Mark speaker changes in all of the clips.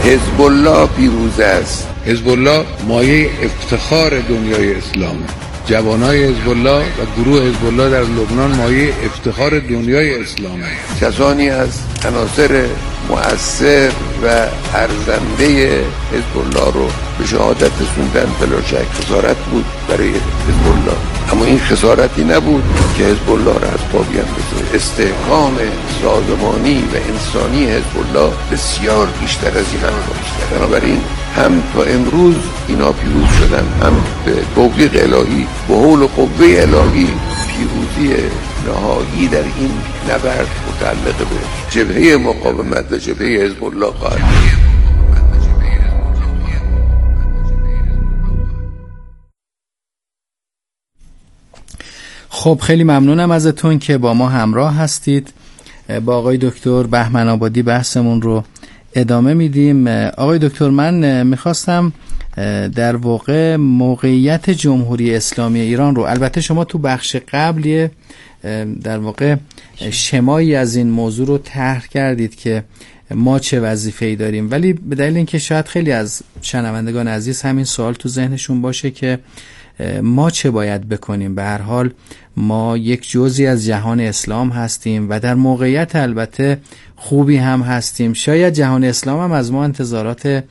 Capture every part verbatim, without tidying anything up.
Speaker 1: حزب الله پیروز است.
Speaker 2: حزب الله مایه افتخار دنیای اسلامه. جوانای حزب الله و گروه حزب الله در لبنان مایه افتخار دنیای اسلامه.
Speaker 1: کسانی از عناصر مؤثر و ارزنده حزب الله رو به شهادت رسوندن بلا شک خسارت بود برای حزب الله، اما این خسارتی نبود که حزب الله را از پا بیندازه. استحکام سازمانی و انسانی حزب الله بسیار بیشتر از این هم. بنابراین هم تا امروز اینا پیروز شدن، هم به توفیق الهی به حول و قوه الهی پیروزی نهایی در این نبرد متعلق به جبهه مقاومت و جبهه حزب الله خواهد.
Speaker 3: خب خیلی ممنونم ازتون که با ما همراه هستید. با آقای دکتر بهمن آبادی بحثمون رو ادامه میدیم. آقای دکتر، من میخواستم در واقع موقعیت جمهوری اسلامی ایران رو، البته شما تو بخش قبلی در واقع شمایی از این موضوع رو طرح کردید که ما چه وظیفه‌ای داریم، ولی به دلیل اینکه شاید خیلی از شنوندگان عزیز همین سوال تو ذهنشون باشه که ما چه باید بکنیم. به هر حال ما یک جزئی از جهان اسلام هستیم و در موقعیت البته خوبی هم هستیم. شاید جهان اسلام هم از ما انتظارات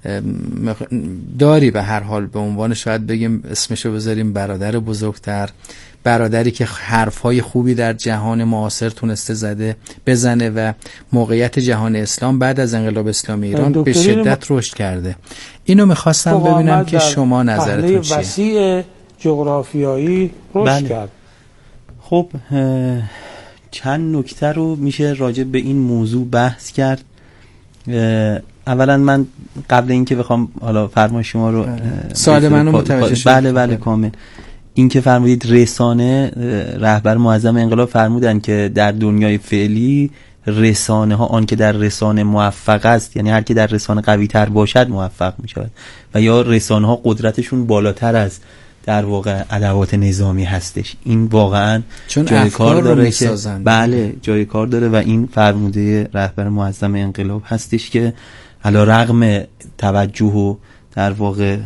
Speaker 3: داری، به هر حال به عنوان شاید بگیم اسمشو بذاریم برادر بزرگتر، برادری که حرفهای خوبی در جهان معاصر تونسته زده بزنه و موقعیت جهان اسلام بعد از انقلاب اسلامی ایران به شدت رشد کرده. اینو میخواستم ببینم که شما نظرتون چیه.
Speaker 4: وسیع جغرافیایی رشد
Speaker 5: بله.
Speaker 4: کرد.
Speaker 5: خب چند نکته رو میشه راجع به این موضوع بحث کرد. اولا من قبل اینکه بخوام حالا فرمایش شما رو
Speaker 3: سوال منو متوجه شد.
Speaker 5: بله بله کامل. این که فرمودید رسانه، رهبر معظم انقلاب فرمودن که در دنیای فعلی رسانه ها، آن که در رسانه موفق است، یعنی هر که در رسانه قوی تر باشد موفق می شود، و یا رسانه ها قدرتشون بالاتر از در واقع ادوات نظامی هستش. این واقعا جای کار داره که بله جای کار داره و این فرموده رهبر معظم انقلاب هستش که علی رغم توجه و در واقع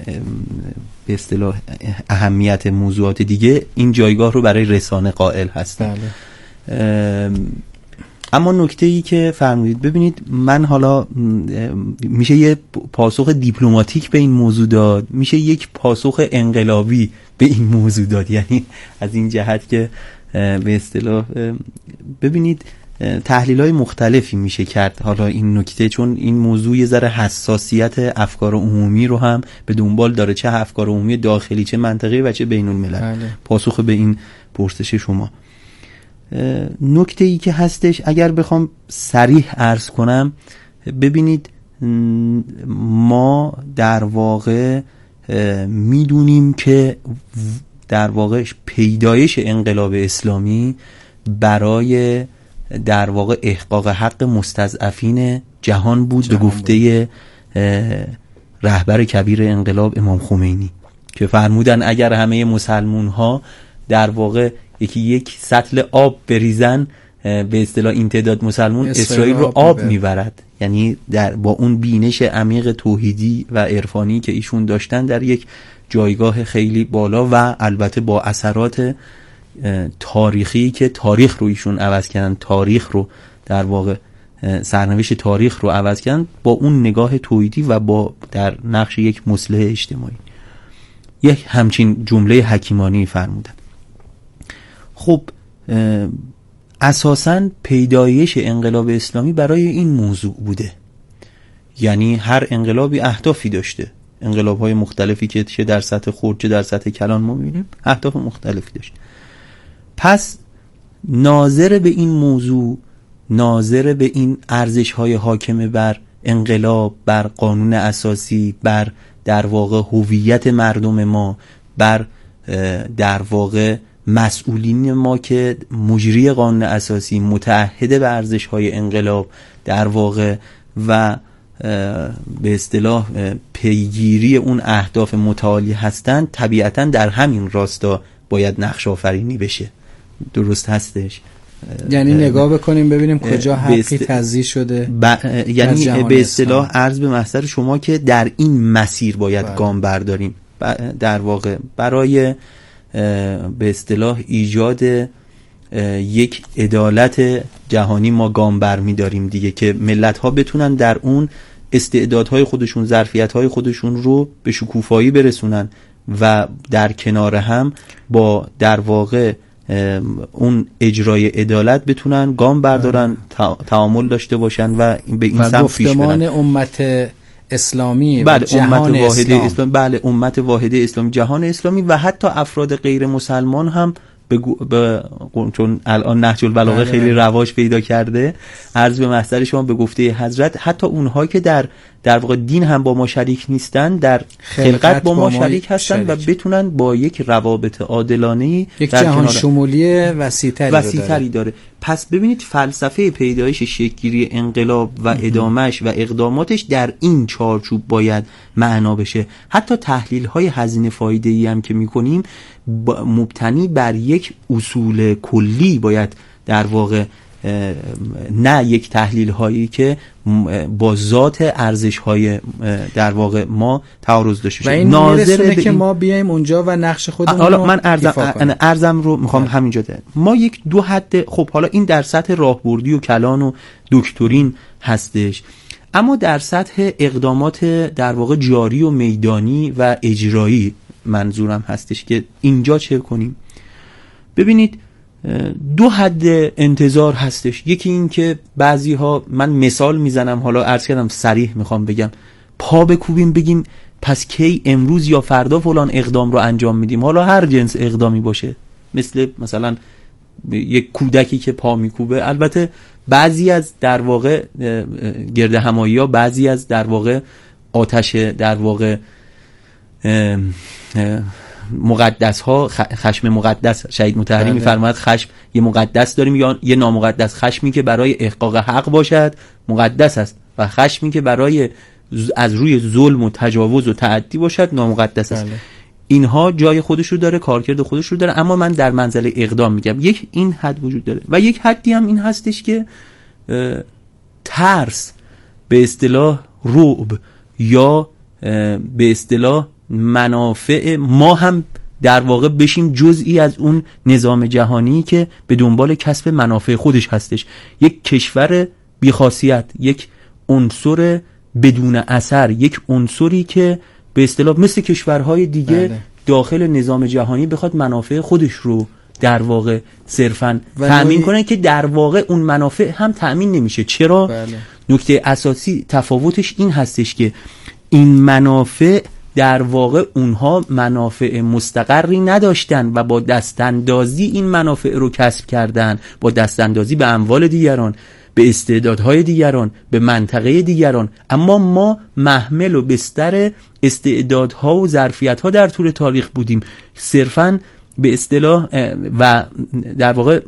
Speaker 5: به اصطلاح اهمیت موضوعات دیگه این جایگاه رو برای رسانه قائل هستن. بله. اما نکته ای که فرمودید، ببینید من حالا میشه یه پاسخ دیپلماتیک به این موضوع داد، میشه یک پاسخ انقلابی به این موضوع داد، یعنی از این جهت که به اصطلاح ببینید تحلیل‌های مختلفی میشه کرد حالا این نکته، چون این موضوع یه ذره حساسیت افکار عمومی رو هم به دنبال داره، چه افکار عمومی داخلی، چه منطقه‌ای و چه بین‌الملل. بله. پاسخ به این پرسش شما. نکته ای که هستش اگر بخوام صریح عرض کنم، ببینید ما در واقع میدونیم که در واقع پیدایش انقلاب اسلامی برای در واقع احقاق حق مستضعفین جهان بود، جهان به گفته رهبر کبیر انقلاب امام خمینی که فرمودن اگر همه مسلمون ها در واقع یکی یک سطل آب بریزن، به اصطلاح این تعداد مسلمون اسرائیل رو آب میبرد. یعنی در با اون بینش عمیق توحیدی و عرفانی که ایشون داشتن در یک جایگاه خیلی بالا و البته با اثرات تاریخی که تاریخ رو ایشون عوض کردن، تاریخ رو در واقع سرنوشت تاریخ رو عوض کردن با اون نگاه توحیدی و با در نقش یک مصلح اجتماعی یک همچین جمله حکیمانی فرمودن. خب اساساً پیدایش انقلاب اسلامی برای این موضوع بوده، یعنی هر انقلابی اهدافی داشته، انقلاب‌های مختلفی که چه در سطح خرد چه در سطح کلان ما می‌بینیم اهداف مختلفی داشته. پس ناظر به این موضوع، ناظر به این ارزش‌های حاکم بر انقلاب، بر قانون اساسی، بر در واقع هویت مردم ما، بر در واقع مسئولین ما که مجری قانون اساسی، متعهد به ارزش‌های انقلاب در واقع و به اصطلاح پیگیری اون اهداف متعالی هستند، طبیعتاً در همین راستا باید نقش آفرینی بشه. درست هستش؟
Speaker 3: یعنی نگاه بکنیم ببینیم کجا حقی است... تضییع شده
Speaker 5: ب... یعنی به اصطلاح عرض به محضر شما که در این مسیر باید بله. گام برداریم ب... در واقع برای به اصطلاح ایجاد یک عدالت جهانی ما گام برمی داریم دیگه که ملت ها بتونن در اون استعدادهای خودشون، ظرفیت‌های خودشون رو به شکوفایی برسونن و در کنار هم با در واقع اون اجرای عدالت بتونن گام بردارن، تعامل داشته باشن و به این سمت پیش برن.
Speaker 3: گفتمان امت اسلامی
Speaker 5: بله،
Speaker 3: جهان
Speaker 5: امت واحده
Speaker 3: اسلام.
Speaker 5: اسلام بله امت واحده اسلامی، جهان اسلامی و حتی افراد غیر مسلمان هم بگو ب... چون الان نهج البلاغه خیلی رواج پیدا کرده، عرض به محضر شما به گفته حضرت حتی اونها که در در واقع دین هم با ما شریک نیستن، در خلقت با ما شریک هستن شریک. و بتونن با یک روابط عادلانه
Speaker 3: یک جهان شمولی وسیع‌تری
Speaker 5: وسیع‌تری داره. پس ببینید فلسفه پیدایش شکل‌گیری انقلاب و ادامهش و اقداماتش در این چارچوب باید معنا بشه. حتی تحلیل‌های هزینه فایده‌ای هم که می‌کنیم مبتنی بر یک اصول کلی باید در واقع، نه یک تحلیل هایی که با ذات ارزش های در واقع ما تعارض داشته باشه.
Speaker 3: و این ناظر که ما بیایم اونجا و نقش خودمون
Speaker 5: حالا من ارزم ارزم رو میخوام همینجا ده. ما یک دو حد، خب حالا این در سطح راهبردی و کلان و دکترین هستش، اما در سطح اقدامات در واقع جاری و میدانی و اجرایی منظورم هستش که اینجا چه کنیم. ببینید دو حد انتظار هستش. یکی این که بعضی ها، من مثال میزنم، حالا عرض کردم صریح میخوام بگم، پا بکوبیم بگیم پس کی امروز یا فردا فلان اقدام رو انجام میدیم، حالا هر جنس اقدامی باشه، مثل مثلا یک کودکی که پا میکوبه. البته بعضی از در واقع گرد همایی ها، بعضی از در واقع آتش در واقع اه اه مقدس ها، خشم مقدس، شهید مطهری میفرماید خشم یه مقدس داریم یا یه نامقدس. خشمی که برای احقاق حق باشد مقدس است و خشمی که برای از روی ظلم و تجاوز و تعدی باشد نامقدس است. بله. اینها جای خودش رو داره، کارکرد خودش رو داره، اما من در منزله اقدام میگم یک این حد وجود داره و یک حدی هم این هستش که ترس، به اصطلاح رعب یا به اصطلاح منافع ما هم در واقع بشیم جزئی از اون نظام جهانی که به دنبال کسب منافع خودش هستش. یک کشور بی‌خاصیت، یک عنصر بدون اثر، یک عنصری که به اصطلاح مثل کشورهای دیگه بله. داخل نظام جهانی بخواد منافع خودش رو در واقع صرفاً تأمین کنه که در واقع اون منافع هم تأمین نمیشه. چرا؟ بله. نکته اساسی تفاوتش این هستش که این منافع در واقع اونها منافع مستقری نداشتن و با دستاندازی این منافع رو کسب کردن، با دستاندازی به اموال دیگران، به استعدادهای دیگران، به منطقه دیگران. اما ما محمل و بستر استعدادها و ظرفیت‌ها در طول تاریخ بودیم، صرفاً به اصطلاح و در واقع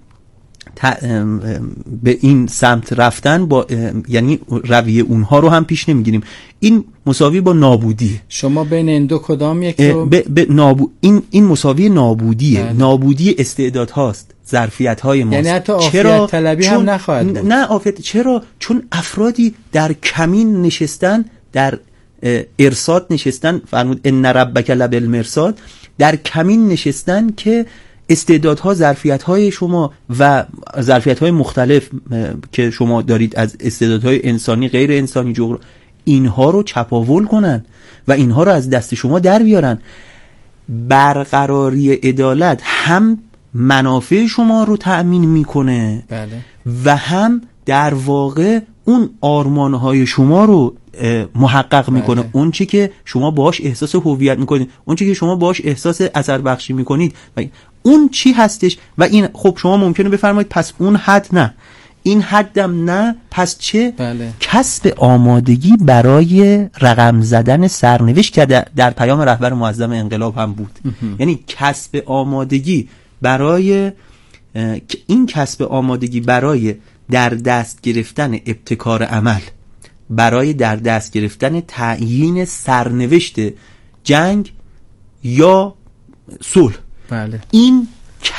Speaker 5: به این سمت رفتن با یعنی رویه اونها رو هم پیش نمیگیریم. این مساوی با نابودی.
Speaker 3: شما بین این دو کدام یک رو
Speaker 5: ب... ب... نابو... این این مساوی نابودیه. بله. نابودی استعداد هاست، ظرفیت های ماست.
Speaker 3: یعنی حتی عافیت طلبی هم نخواهد بود.
Speaker 5: نه عافیت. چرا؟ چون افرادی در کمین نشستن، در ارصاد نشستن، فرمود ان ربک لبالمرصاد، در کمین نشستن که استعدادها، ظرفیت‌های شما و ظرفیت‌های مختلف که شما دارید از استعدادهای انسانی، غیر انسانی، جغر... اینها رو چپاول کنن و اینها رو از دست شما در بیارن. برقراری عدالت هم منافع شما رو تأمین میکنه
Speaker 3: بله.
Speaker 5: و هم در واقع اون آرمان‌های شما رو محقق میکنه. بله. اون چی که شما باهاش احساس هویت میکنید، اون چی که شما باهاش احساس اثر بخشی میکنید و اون چی هستش. و این خب شما ممکنه بفرمایید پس اون حد نه، این حدم نه، پس چه؟
Speaker 3: بله.
Speaker 5: کسب آمادگی برای رقم زدن سرنوشت که در پیام رهبر معظم انقلاب هم بود. یعنی کسب آمادگی برای این کسب آمادگی برای در دست گرفتن ابتکار عمل، برای در دست گرفتن تعیین سرنوشت جنگ یا صلح.
Speaker 3: بله.
Speaker 5: این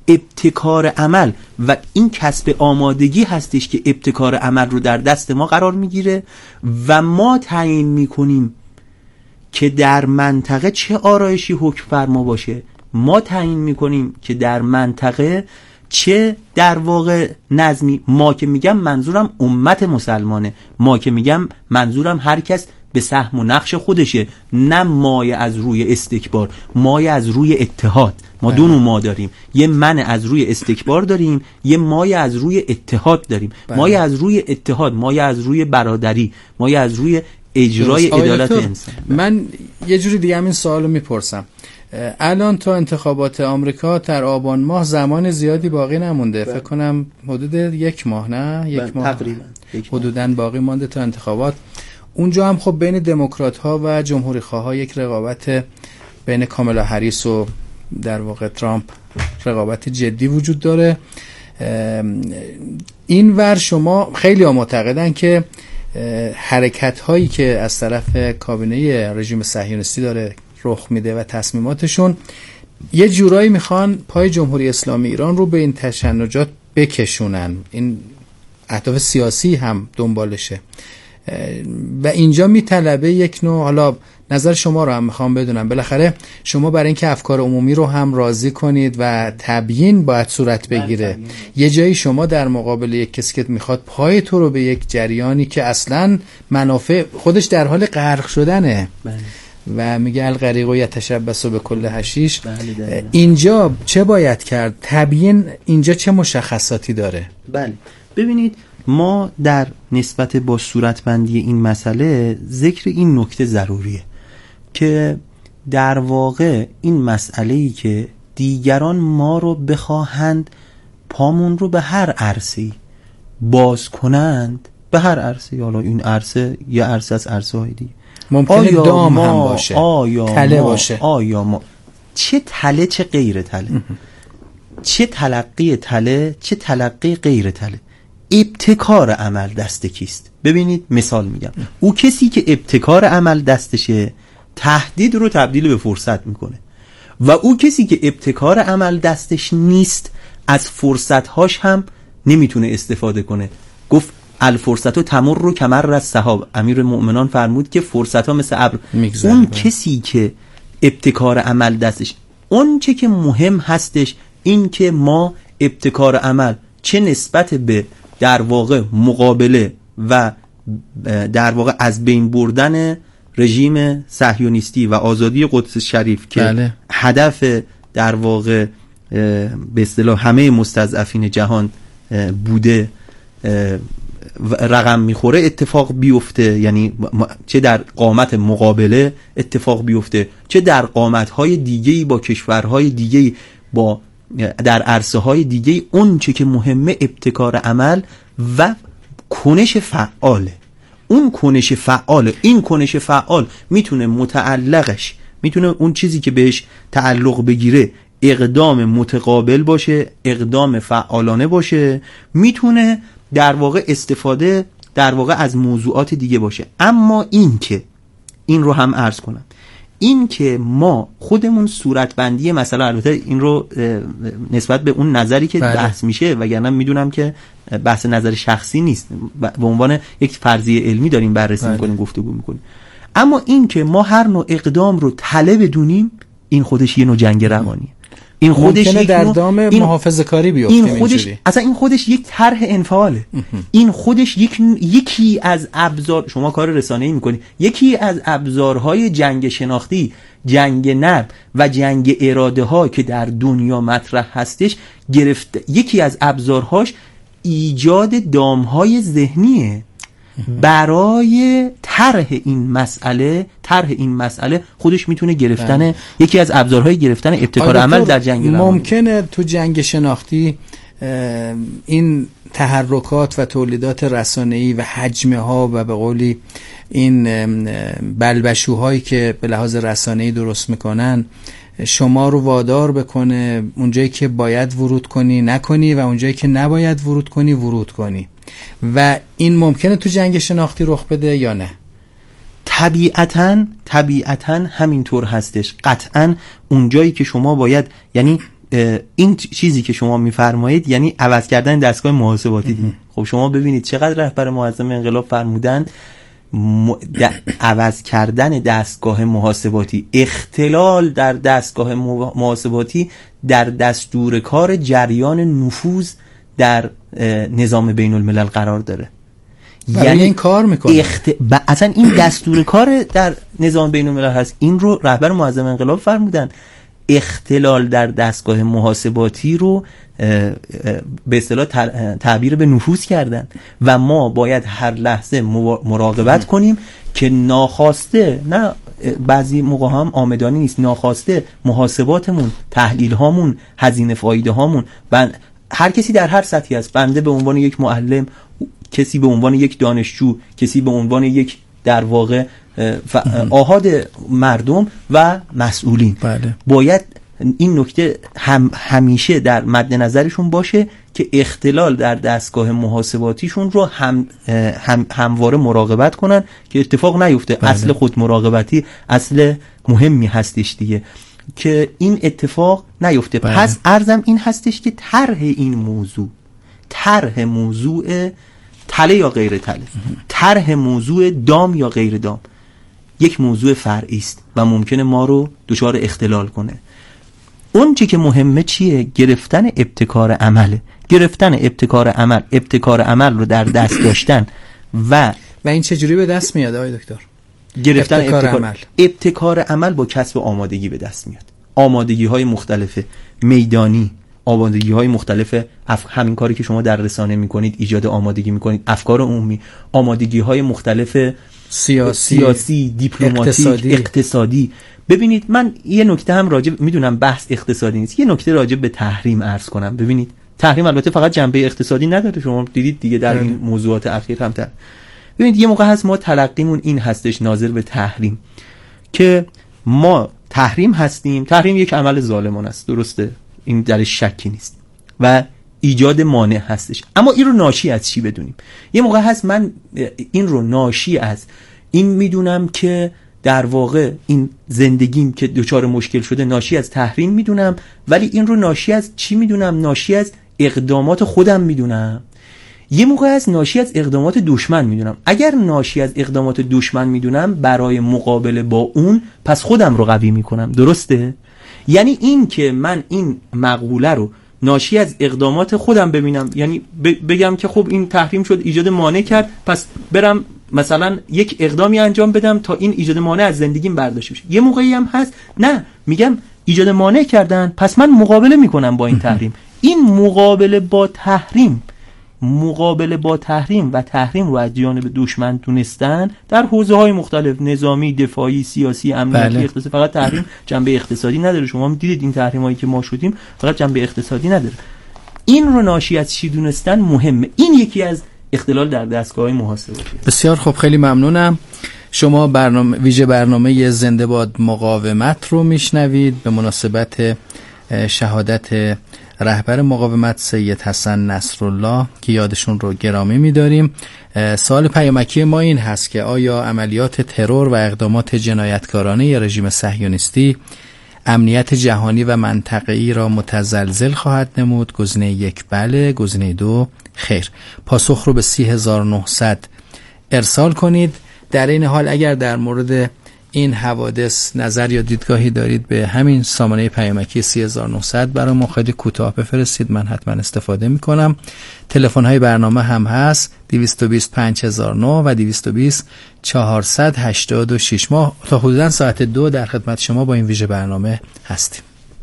Speaker 5: ابتکار عمل و این کسب آمادگی هستش که ابتکار عمل رو در دست ما قرار میگیره و ما تعیین میکنیم که در منطقه چه آرایشی حکم فرما باشه. ما تعیین میکنیم که در منطقه چه در واقع نظمی. ما که میگم منظورم امت مسلمانه، ما که میگم منظورم هر کس به سهم و نقش خودشه، نه مایه از روی استکبار، مایه از روی اتحاد. ما دو نوع ما داریم، یه من از روی استکبار داریم، یه مایه از روی اتحاد داریم. مایه از روی اتحاد، مایه از روی برادری، مایه از روی اجرای عدالت انسان.
Speaker 3: من یه جوری دیگه همین سوالو میپرسم. الان تا انتخابات آمریکا در آبان ماه زمان زیادی باقی نمونده، فکر کنم حدود یک ماه، نه یک ماه
Speaker 5: تقریبا
Speaker 3: حدوداً باقی مانده تا انتخابات. اونجا هم خب بین دموکرات ها و جمهوری خواه ها یک رقابت بین کامالا هریس و در واقع ترامپ رقابت جدی وجود داره. این ور شما خیلی ها معتقدن که حرکت هایی که از طرف کابینه رژیم صهیونیستی داره رخ میده و تصمیماتشون یه جورایی میخوان پای جمهوری اسلامی ایران رو به این تشنجات بکشونن، این اهداف سیاسی هم دنبالشه و اینجا میطلبه یک نوع، حالا نظر شما رو هم میخوام بدونم، بالاخره شما برای اینکه افکار عمومی رو هم راضی کنید و تبیین باید صورت بگیره، یه جایی شما در مقابل یک کسی که میخواد پای تو رو به یک جریانی که اصلا منافع خودش در حال غرق شدنه بله. و میگه الغریق و یتشبث به کل حشیش، بله اینجا چه باید کرد؟ تبیین اینجا چه مشخصاتی داره؟
Speaker 5: بله ببینید، ما در نسبت با صورتبندی این مسئله ذکر این نکته ضروریه که در واقع این مسئله‌ای که دیگران ما رو بخواهند پامون رو به هر عرصه‌ای باز کنند، به هر عرصه‌ای، حالا این عرصه یا عرصه از عرصه‌های دیگه،
Speaker 3: ممکنه دام هم باشه،
Speaker 5: آیا
Speaker 3: تله
Speaker 5: ما
Speaker 3: باشه،
Speaker 5: آیا ما چه تله چه غیر تله، چه تلقی تله چه تلقی غیر تله، ابتکار عمل دست کیست؟ ببینید مثال میگم، او کسی که ابتکار عمل دستشه تهدید رو تبدیل به فرصت میکنه و او کسی که ابتکار عمل دستش نیست از فرصتهاش هم نمیتونه استفاده کنه. گفت الفرصت و تمر رو کمر از سحاب، امیر المؤمنان فرمود که فرصت ها مثل ابر. اون با. کسی که ابتکار عمل دستش، اون چه که مهم هستش این که ما ابتکار عمل چه نسبت به در واقع مقابله و در واقع از بین بردن رژیم صهیونیستی و آزادی قدس شریف که بله. هدف در واقع به اصطلاح همه مستضعفین جهان بوده رقم میخوره اتفاق بیفته، یعنی چه در قامت مقابله اتفاق بیفته چه در قامت‌های دیگه‌ای با کشورهای دیگه‌ای با در عرصه های دیگه. اون چه که مهمه ابتکار عمل و کنش فعاله، اون کنش فعاله. این کنش فعال میتونه متعلقش، میتونه اون چیزی که بهش تعلق بگیره اقدام متقابل باشه، اقدام فعالانه باشه، میتونه در واقع استفاده در واقع از موضوعات دیگه باشه. اما این که این رو هم عرض کنم، این که ما خودمون صورتبندی مثلا، البته این رو نسبت به اون نظری که بله. بحث میشه، وگرنه میدونم که بحث نظر شخصی نیست، به عنوان یک فرضیه علمی داریم بررسی بله. میکنیم، گفتگو میکنیم. اما این که ما هر نوع اقدام رو تله بدونیم، این خودش یه نوع جنگ روانیه. این خودش
Speaker 3: ممکنه
Speaker 5: یک
Speaker 3: در دام محافظه‌کاری بیفته.
Speaker 5: این خودش اصلا این خودش یک طرح انفعاله. این خودش یک یکی از ابزار، شما کار رسانه‌ای می‌کنی، یکی از ابزارهای جنگ شناختی، جنگ نرم و جنگ اراده ها که در دنیا مطرح هستش، گرفت یکی از ابزارهاش ایجاد دامهای ذهنیه برای طرح این مسئله. طرح این مسئله خودش میتونه گرفتن بله. یکی از ابزارهای گرفتن ابتکار عمل در جنگ روانی.
Speaker 3: ممکنه تو جنگ شناختی این تحرکات و تولیدات رسانه‌ای و حجمه ها و به قولی این بلبشوهایی که به لحاظ رسانه‌ای درست میکنن شما رو وادار بکنه اونجایی که باید ورود کنی نکنی و اونجایی که نباید ورود کنی ورود کنی، و این ممکنه تو جنگ شناختی رخ بده یا نه؟
Speaker 5: طبیعتاً طبیعتاً همینطور هستش. قطعاً اونجایی که شما باید، یعنی این چیزی که شما میفرمایید یعنی عوض کردن دستگاه محاسباتی دیگه. خب شما ببینید چقدر رهبر معظم انقلاب فرمودن م... د... عوض کردن دستگاه محاسباتی، اختلال در دستگاه محاسباتی در دستور کار جریان نفوذ در نظام بین الملل قرار داره.
Speaker 3: یعنی این کار میکنه
Speaker 5: اخت... ب... اصلا این دستور کار در نظام بین الملل هست. این رو رهبر معظم انقلاب فرمودن. اختلال در دستگاه محاسباتی رو به اصطلاح تعبیر به نفوذ کردن و ما باید هر لحظه مراقبت کنیم که ناخواسته، نه بعضی موقع هم آمدانی نیست، ناخواسته محاسباتمون، تحلیل هامون، هزینه فایده هامون، هر کسی در هر سطحی است، بنده به عنوان یک معلم، کسی به عنوان یک دانشجو، کسی به عنوان یک در واقع آحاد مردم و مسئولین،
Speaker 3: بله.
Speaker 5: باید این نکته هم همیشه در مد نظرشون باشه که اختلال در دستگاه محاسباتیشون رو هم, هم همواره مراقبت کنن که اتفاق نیفته.
Speaker 3: بله.
Speaker 5: اصل خود مراقبتی اصل مهمی هستش دیگه که این اتفاق نیفته.
Speaker 3: بله.
Speaker 5: پس عرضم این هستش که طرح این موضوع طرح موضوع تله یا غیر تله، طرح موضوع دام یا غیر دام یک موضوع فرعی است و ممکنه ما رو دچار اختلال کنه. اون چی که مهمه چیه؟ گرفتن ابتکار عمله. گرفتن ابتکار عمل، ابتکار عمل رو در دست داشتن و
Speaker 3: و این چجوری به دست میاد آقای دکتر؟
Speaker 5: گرفتن
Speaker 3: ابتکار,
Speaker 5: ابتکار
Speaker 3: عمل
Speaker 5: ابتکار عمل با کسب آمادگی به دست میاد. آمادگی های مختلف میدانی، آمادگی های مختلف اف... همین کاری که شما در رسانه میکنید، ایجاد آمادگی میکنید، افکار عمومی، آمادگی های مختلف
Speaker 3: سیاسی,
Speaker 5: سیاسی دیپلماتیک،
Speaker 3: اقتصادی.
Speaker 5: اقتصادی. ببینید من یه نکته هم راجع، میدونم بحث اقتصادی نیست، یه نکته راجع به تحریم عرض کنم. ببینید تحریم البته فقط جنبه اقتصادی نداره، شما دیدید دیگه در این موضوعات اخیر هم تر. ببینید یه موقع هست ما تلقیمون این هستش ناظر به تحریم که ما تحریم هستیم، تحریم یک عمل ظالمانه است، درسته، این درش شکی نیست و ایجاد مانع هستش. اما این رو ناشی از چی بدونیم؟ یه موقع هست من این رو ناشی از این میدونم که در واقع این زندگیم که دچار مشکل شده ناشی از تحریم میدونم، ولی این رو ناشی از چی میدونم؟ ناشی از اقدامات خودم میدونم. یه موقع از ناشی از اقدامات دشمن میدونم. اگر ناشی از اقدامات دشمن میدونم برای مقابله با اون، پس خودم رو قوی میکنم، درسته؟ یعنی این که من این مقوله رو ناشی از اقدامات خودم ببینم، یعنی بگم که خب این تحریم شد، ایجاد مانع کرد، پس برم مثلا یک اقدامی انجام بدم تا این ایجاد مانع از زندگیم برداشته بشه. یه موقعی هم هست نه، میگم ایجاد مانع کردن، پس من مقابله میکنم با این تحریم. این مقابله با تحریم مقابله با تحریم و تحریم رو از جانب دشمن دونستن در حوزه‌های مختلف، نظامی، دفاعی، سیاسی، امنیتی،
Speaker 3: بله.
Speaker 5: اقتصادی. فقط تحریم جنبه اقتصادی نداره. شما دیدید این تحریمایی که ما شدیم فقط جنبه اقتصادی نداره. این رو ناشی از چی دونستن مهمه. این یکی از اختلال در دستگاه‌های محاسباتی.
Speaker 3: بسیار خب، خیلی ممنونم. شما برنامه ویژه برنامه زنده باد مقاومت رو میشنوید به مناسبت شهادت رهبر مقاومت سید حسن نصرالله که یادشون رو گرامی می‌داریم. سوال پیامکی ما این هست که آیا عملیات ترور و اقدامات جنایتکارانه رژیم صهیونیستی امنیت جهانی و منطقه‌ای را متزلزل خواهد نمود؟ گزینه یک بله، گزینه دو خیر. پاسخ رو به سی هزار و نهصد ارسال کنید. در این حال اگر در مورد این حوادث نظر یا دیدگاهی دارید به همین سامانه پیامکی سی هزار و نهصد برای ما خیلی کوتاه بفرستید، من حتما استفاده میکنم. تلفن های برنامه هم هست دویست و بیست پنج هزار و نه و دویست و بیست چهارصد و هشتاد و شش. ما تا حدودا ساعت دو در خدمت شما با این ویژه برنامه هستیم.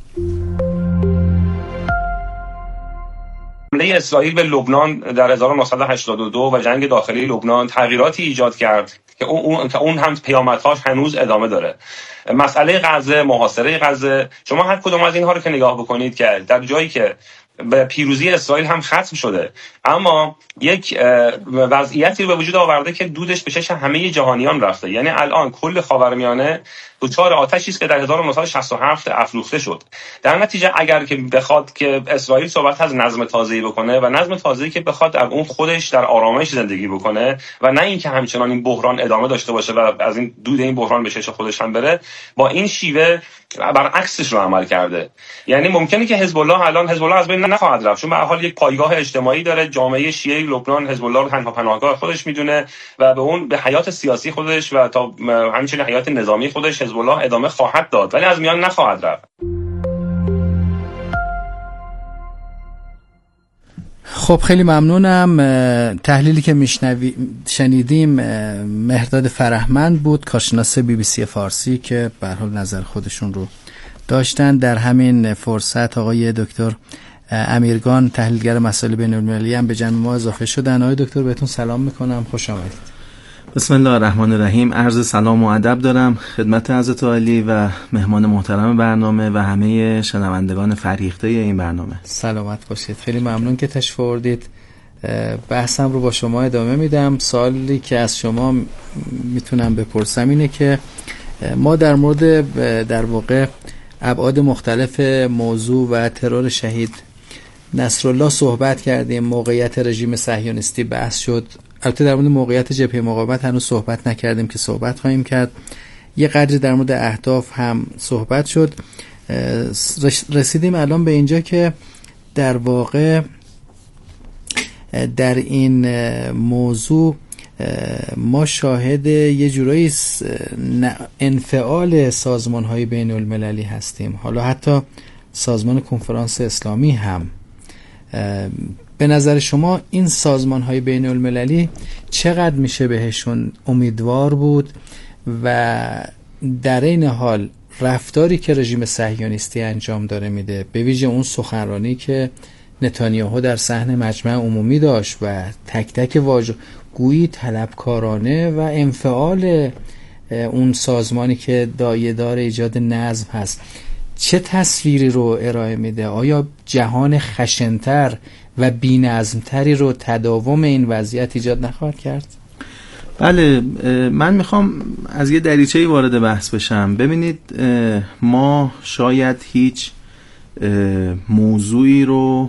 Speaker 6: حمله اسرائیل به لبنان در هزار و نهصد و هشتاد و دو و جنگ داخلی لبنان تغییراتی ایجاد کرد که اون که اون هم پیامدهاش هنوز ادامه داره. مسئله غزه، محاصره غزه، شما هر کدوم از اینها رو که نگاه بکنید که در جایی که به پیروزی اسرائیل هم ختم شده، اما یک وضعیتی رو به وجود آورده که دودش به چشم همه جهانیان رفته. یعنی الان کل خاورمیانه دچار آتشی است که در هزار و نهصد و شصت و هفت افروخته شد. در نتیجه اگر که بخواد که اسرائیل صحبت از نظم تازه‌ای بکنه و نظم تازه‌ای که بخواد در اون خودش در آرامش زندگی بکنه و نه اینکه همچنان این بحران ادامه داشته باشه و از این دود این بحران به چشم خودش هم بره، با این شیوه برعکسش رو عمل کرده. یعنی ممکنه که حزب الله الان حزب الله از بین نخواهد رفت، چون به هر حال یک پایگاه اجتماعی داره. جامعه شیعه لبنان حزب الله رو تنها پناهگاه خودش میدونه و به اون به حیات سیاسی خودش و تا همچنین حیات نظامی خودش حزب الله ادامه خواهد داد، ولی از میان نخواهد رفت.
Speaker 3: خب خیلی ممنونم. تحلیلی که میشنوی شنیدیم مهرداد فرهمند بود، کارشناس بی بی سی فارسی که به هر حال نظر خودشون رو داشتن. در همین فرصت آقای دکتر امیرگان تحلیلگر مسائل بین‌المللی هم به جمع ما اضافه شدن. آقای دکتر بهتون سلام میکنم، خوش آمدید.
Speaker 7: بسم الله الرحمن الرحیم. عرض سلام و ادب دارم خدمت حضرت عالی و مهمان محترم برنامه و همه شنوندگان فرهیخته این برنامه.
Speaker 3: سلامت باشید. خیلی ممنون که تشریف آوردید. بحثم رو با شما ادامه میدم. سوالی که از شما میتونم بپرسم اینه که ما در مورد در واقع ابعاد مختلف موضوع و ترور شهید نصرالله صحبت کردیم. موقعیت رژیم صهیونیستی بحث شد. البته در مورد موقعیت جبهه مقاومت هنوز صحبت نکردیم که صحبت خواهیم کرد. یه قدری در مورد اهداف هم صحبت شد. رسیدیم الان به اینجا که در واقع در این موضوع ما شاهد یه جورایی انفعال سازمان‌های بین المللی هستیم. حالا حتی سازمان کنفرانس اسلامی هم. به نظر شما این سازمان‌های بین المللی چقدر میشه بهشون امیدوار بود و در این حال رفتاری که رژیم صهیونیستی انجام داره میده، به ویژه اون سخنرانی که نتانیاهو در صحن مجمع عمومی داشت و تک تک واژه گویی طلبکارانه و انفعال اون سازمانی که دایه‌دار ایجاد نظم هست، چه تصویری رو ارائه میده؟ آیا جهان خشن‌تر و بی‌نظم‌تری رو تداوم این وضعیت ایجاد نخواهد کرد؟
Speaker 7: بله، من میخوام از یه دریچه‌ای وارد بحث بشم. ببینید، ما شاید هیچ موضوعی رو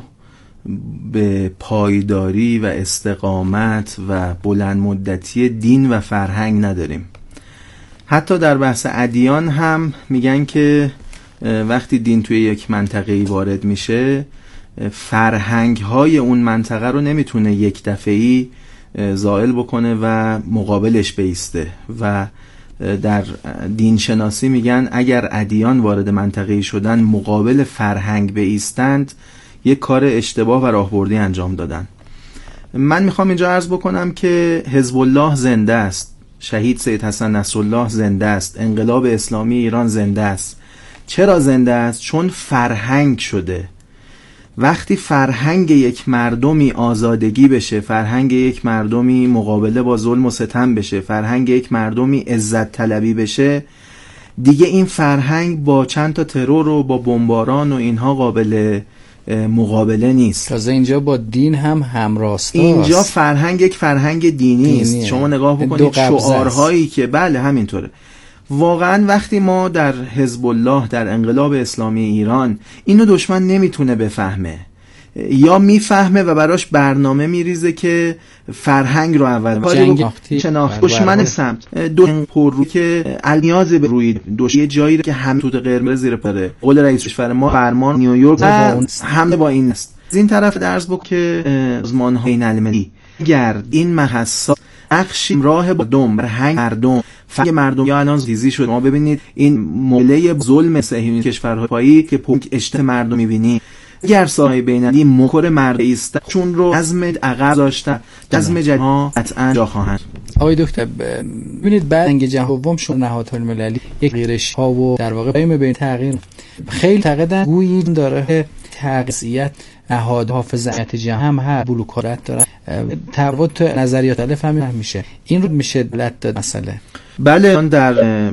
Speaker 7: به پایداری و استقامت و بلند مدتی دین و فرهنگ نداریم. حتی در بحث ادیان هم میگن که وقتی دین توی یک منطقه‌ای وارد میشه، فرهنگ های اون منطقه رو نمیتونه یک دفعه‌ای زائل بکنه و مقابلش بیسته و در دین شناسی میگن اگر ادیان وارد منطقه‌ای شدن مقابل فرهنگ بایستند، یک کار اشتباه و راهبردی انجام دادن. من میخوام اینجا عرض بکنم که حزب الله زنده است، شهید سید حسن نصرالله زنده است، انقلاب اسلامی ایران زنده است. چرا زنده است؟ چون فرهنگ شده. وقتی فرهنگ یک مردمی آزادگی بشه، فرهنگ یک مردمی مقابله با ظلم و ستم بشه، فرهنگ یک مردمی عزت طلبی بشه، دیگه این فرهنگ با چند تا ترور و با بمباران و اینها قابل مقابله نیست.
Speaker 3: تازه اینجا با دین هم همراست.
Speaker 7: اینجا فرهنگ یک فرهنگ دینی است. شما نگاه بکنید شعارهایی که بله همینطوره. واقعا وقتی ما در حزب الله، در انقلاب اسلامی ایران، اینو دشمن نمیتونه بفهمه، یا میفهمه و براش برنامه میریزه که فرهنگ رو اول
Speaker 3: جنگ
Speaker 7: شناخت دشمن سمت دو پررو که الیاز به روی دشمن یه جایی که هم توت قرمز زیر پاره قول رئیس کشور ما فرمان نیویورک هم با این است. از این طرف درس بک که سازمان‌های بین‌المللی اگر این محسا نقشی راه با دم فرهنگ مردم فرهنگ مردم یا الان زیزی شد. ما ببینید این موله ظلم صهیونی کشورهای پایی که پوک اشت مردم می‌بینی، اگر سازمان‌های بین‌المللی مخور مرد است چون رو عزم عقب داشته، عزم جهان قطعا جا خواهند.
Speaker 3: آقای دکتر ببینید بعد جنگ جهانی شد نهادهای المللی یک غیرش ها و در واقع قیم بین تغییر خیلی تعقیدن گویی داره تغذیت نهاد حافظیت جهان هم هست، بلوکارت داره، تفاوت نظریات الف هم میشه. این رو میشه دلت داد مسئله.
Speaker 7: بله، در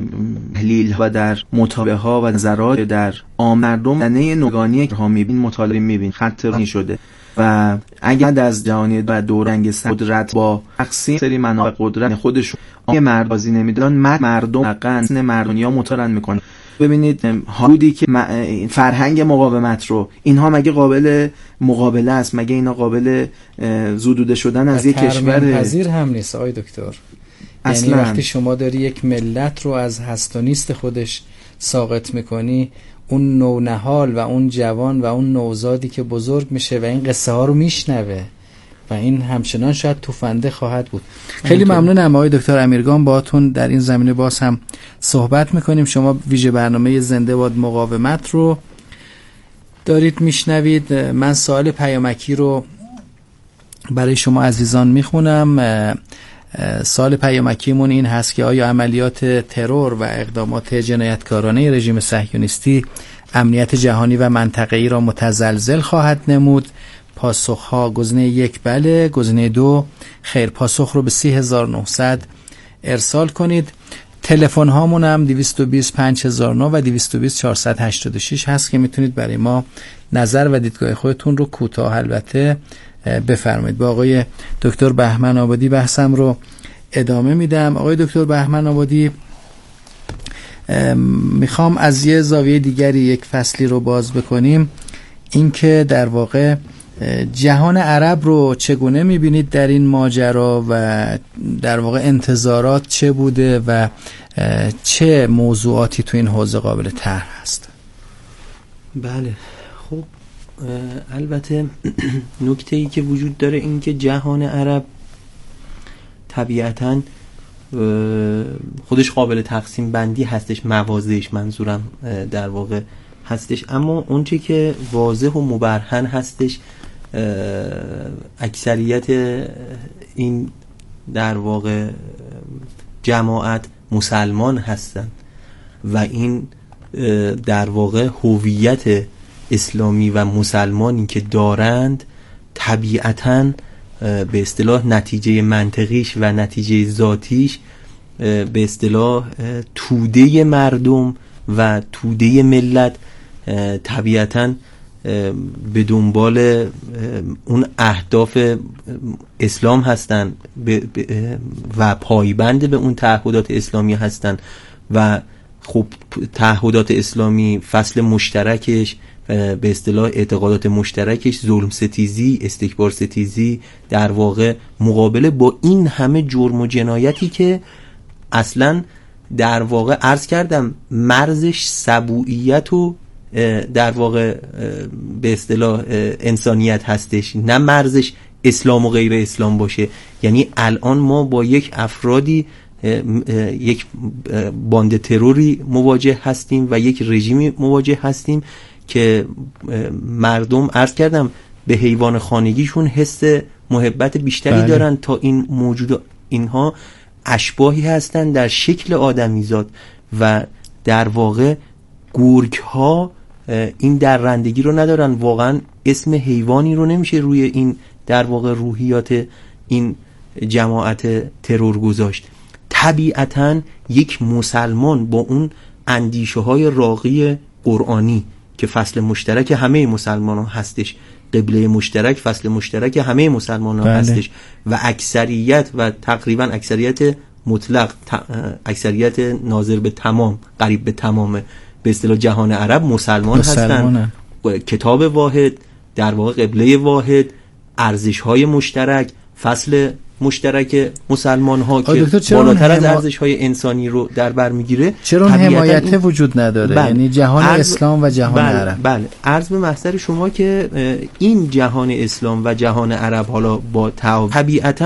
Speaker 7: تحلیل و در مطالعه ها و نظرات در عام مردم دنه نگانی که ها میبین مطالعه میبین خط رانی شده و اگر از جهانی و دورنگ قدرت با تقسیم سری منابع قدرت خودشون آیه مردازی نمیدن، مردم قنسن مردمیا مطالعه میکنن. ببینید حدودی که فرهنگ مقاومت رو، اینها مگه قابل مقابله است؟ مگه اینا قابل زدوده شدن از یک کشور
Speaker 3: پذیر هم نیست آقای دکتر؟
Speaker 7: اصلا.
Speaker 3: یعنی وقتی شما داری یک ملت رو از هست و نیست خودش ساقط میکنی، اون نونهال و اون جوان و اون نوزادی که بزرگ میشه و این قصه ها رو میشنوه و این همچنان شاید توفنده خواهد بود. خیلی ممنونم آقای دکتر امیرگان، باهاتون در این زمینه باز هم صحبت میکنیم. شما ویژه برنامه زنده باد مقاومت رو دارید میشنوید. من سوال پیامکی رو برای شما عزیزان میخونم. سوال پیامکیمون این هست که آیا عملیات ترور و اقدامات جنایتکارانه رژیم صهیونیستی امنیت جهانی و منطقه‌ای را متزلزل خواهد نمود؟ پاسخها: گزینه یک بله، گزینه دو خیر. پاسخ رو به سی هزار و نهصد ارسال کنید. تلفن هامون هم دویست و بیست پنج هزار و نه و دویست و بیست چهارصد و هشتاد و شش هست که میتونید برای ما نظر و دیدگاه خودتون رو کوتاه البته بفرمایید. با آقای دکتر بهمن آبادی بحثم رو ادامه میدم. آقای دکتر بهمن آبادی، میخوام از یه زاویه دیگری یک فصلی رو باز بکنیم، اینکه در واقع جهان عرب رو چگونه میبینید در این ماجرا و در واقع انتظارات چه بوده و چه موضوعاتی تو این حوزه قابل طرح هست؟
Speaker 5: بله، خب البته نکته ای که وجود داره این که جهان عرب طبیعتاً خودش قابل تقسیم بندی هستش، موازهش منظورم در واقع هستش، اما اون چی که واضح و مبرهن هستش اکثریت این در واقع جماعت مسلمان هستن و این در واقع هویت اسلامی و مسلمانی که دارند طبیعتاً به اصطلاح نتیجه منطقیش و نتیجه ذاتیش به اصطلاح توده مردم و توده ملت طبیعتاً به دنبال اون اهداف اسلام هستن و پایبند به اون تعهدات اسلامی هستن و خب تعهدات اسلامی فصل مشترکش به اصطلاح اعتقادات مشترکش ظلم ستیزی، استکبار ستیزی، در واقع مقابله با این همه جرم و جنایتی که اصلا در واقع عرض کردم مرزش سبوعیت و در واقع به اصطلاح انسانیت هستش، نه مرزش اسلام و غیر اسلام باشه. یعنی الان ما با یک افرادی یک باند تروری مواجه هستیم و یک رژیمی مواجه هستیم که مردم عرض کردم به حیوان خانگیشون حس محبت بیشتری بله. دارن تا این موجود. اینها اشباحی هستن در شکل آدمیزاد و در واقع گرگ ها این درندگی رو ندارن. واقعا اسم حیوانی رو نمیشه روی این در واقع روحیات این جماعت ترور گذاشت. طبیعتاً یک مسلمان با اون اندیشه های راقی قرآنی که فصل مشترک همه مسلمان ها هستش، قبله مشترک فصل مشترک همه مسلمان ها بله. هستش و اکثریت و تقریبا اکثریت مطلق اکثریت ناظر به تمام قریب به تمام به اصطلاح جهان عرب مسلمان هستن. کتاب واحد، در واقع قبله واحد، ارزش های مشترک، فصل مشترک مسلمان ها که بالاتر از ارزش های انسانی رو در بر میگیره.
Speaker 3: چرا حمایت این... وجود نداره؟ بله. یعنی جهان عرض... اسلام و جهان
Speaker 5: بله.
Speaker 3: عرب.
Speaker 5: بله عرض به محضر شما که این جهان اسلام و جهان عرب حالا با طبیعتا